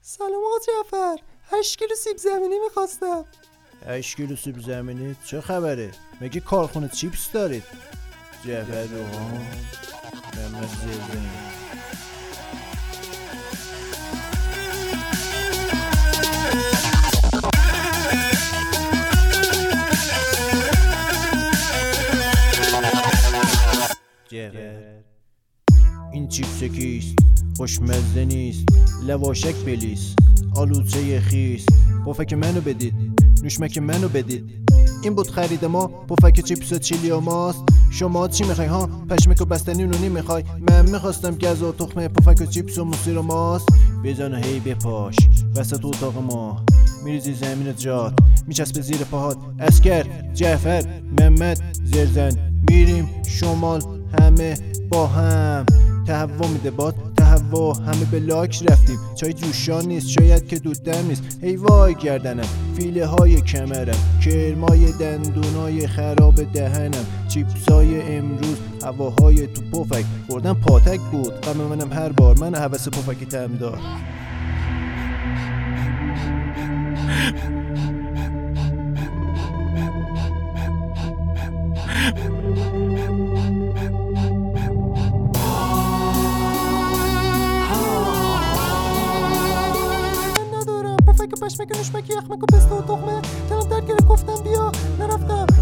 سلام آقا جعفر، 8 کیلو سیب زمینی میخواستم. 8 کیلو سیب زمینی؟ چه خبره؟ مگه کارخونه چیپس دارید؟ جعفر روحان، محمد زرزنی. جعفر این چیپس کیست؟ خوشمزه نیست، لواشک بلیس، آلوچه خیس. پفک منو بدید، نوشمک منو بدید. این بود خرید ما، پفک چیپس چیلی و ماست. شما چی میخوای ها؟ پشمک و بستنی نونی میخوای؟ من میخواستم گز و تخمه، پفک و چیپس و موسی و ماست. بزن و هی بپاش وسط اتاق ما، میریزی زمین جات، میچسبه زیر پاهات. اسکر، جعفر، محمد زرزن، میریم شمال همه با هم. تهوع میده باد تهوع، همه به لاک رفتیم. چای جوشان نیست، شاید که دودم نیست. ای وای گردنم، فیله های کمرم، کرمای دندونای خراب دهنم. چیپسای امروز، هواهای تو پفک خوردم پاتک بود. غم منم هر بار، من هوس پفکی طعم دار. پفک و پشمک و نوشمک یخمک و پسته و تخمه. دلم درد گرفت گفتم بیا، نرفتم.